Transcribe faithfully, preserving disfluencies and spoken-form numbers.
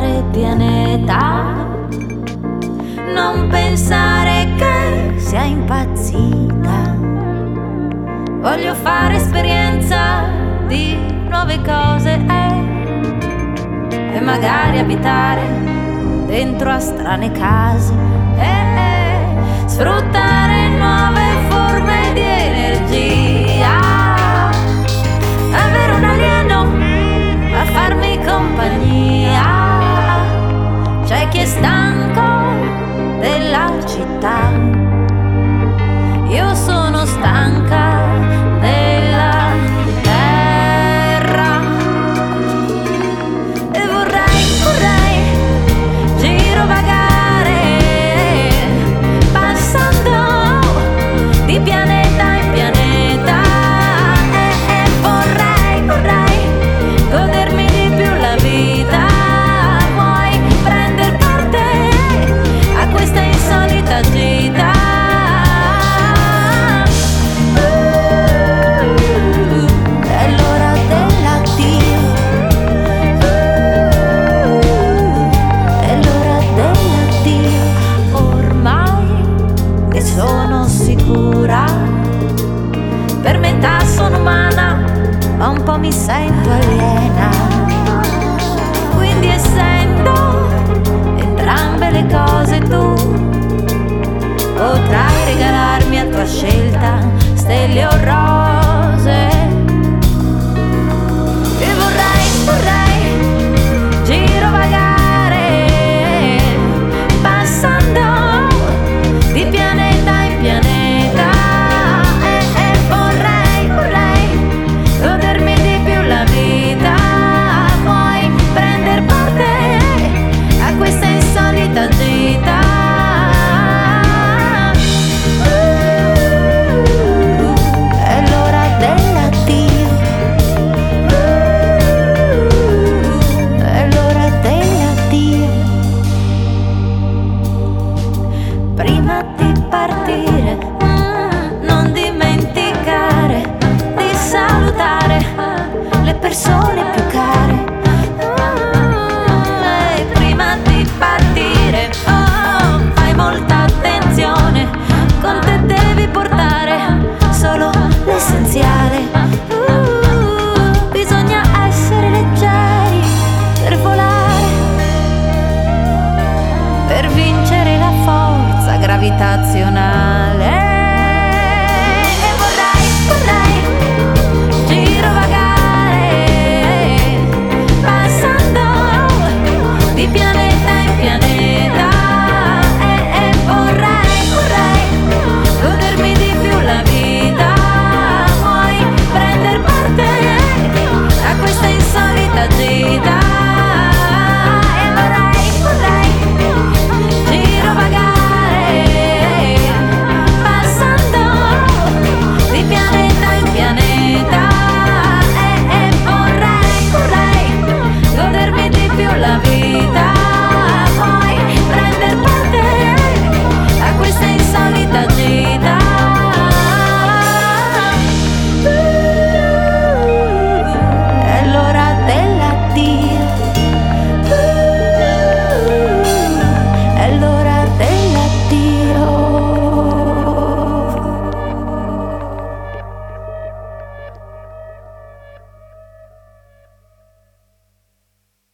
cambiare pianeta. Non pensare che sia impazzita. Voglio fare esperienza di nuove cose eh, e magari abitare dentro a strane case e eh, sfruttare nuove forme di energia. Avere un alieno a farmi compagnia. C'è chi è stanco della città. Io sono stanca della terra e vorrei, vorrei girovagare passando di pianeta in pianeta e, e vorrei, vorrei godermi di più la vita. Vuoi prendere parte a questa insolita gita? Sono sicura, per metà sono umana, ma un po' mi sento aliena. Quindi essendo entrambe le cose tu, potrai regalarmi a tua scelta stelle o rose. E vorrei, vorrei girovagare passando di pianeta in pianeta e, e vorrei, vorrei godermi di più la vita. Vuoi prendere parte a questa insolita gita? Uh, è l'ora dell'addio. Uh, è l'ora dell'addio. Prima di partire, mm, non dimenticare di salutare le persone più care. Mm, e prima di partire, oh, fai molta attenzione, con te devi portare solo l'essenziale. Uh, bisogna essere leggeri per volare, per vincere la forza gravitazionale.